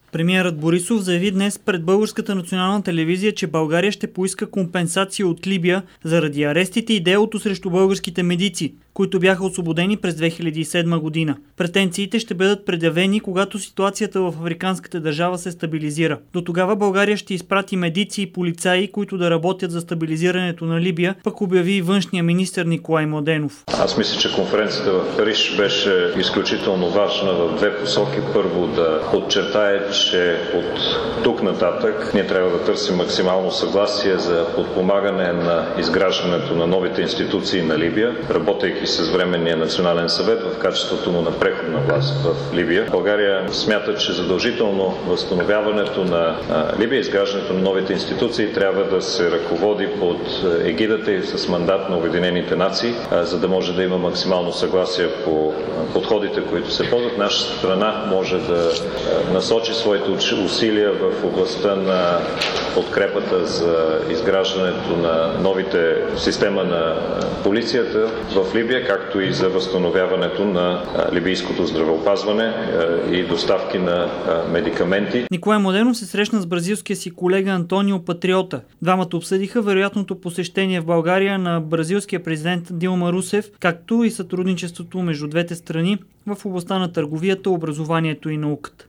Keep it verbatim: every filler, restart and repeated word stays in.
Премиерът Борисов заяви днес пред Българската национална телевизия, че България ще поиска компенсация от Либия заради арестите и делото срещу българските медици, които бяха освободени през две хиляди и седма година. Претенциите ще бъдат предявени, когато ситуацията в африканската държава се стабилизира. До тогава България ще изпрати медици и полицаи, които да работят за стабилизирането на Либия, пък обяви и външния министър Николай Младенов. Аз мисля, че конференцията в Париж беше изключително важна в две посоки. Първо, да подчертае, че от тук нататък ние трябва да търсим максимално съгласие за подпомагане на изграждането на новите институции на Либия, работейки с Временния национален съвет в качеството му на преходна власт в Либия. България смята, че задължително възстановяването на Либия, изграждането на новите институции трябва да се ръководи под егидата и с мандат на Обединените нации, за да може да има максимално съгласие по подходите, които се ползват. Нашата страна може да насочи своите усилия в областта на подкрепата за изграждането на новите система на полицията в Либия, както и за възстановяването на либийското здравеопазване и доставки на медикаменти. Николай Младенов се срещна с бразилския си колега Антонио Патриота. Двамата обсъдиха вероятното посещение в България на бразилския президент Дилма Русев, както и сътрудничеството между двете страни в областта на търговията, образованието и науката.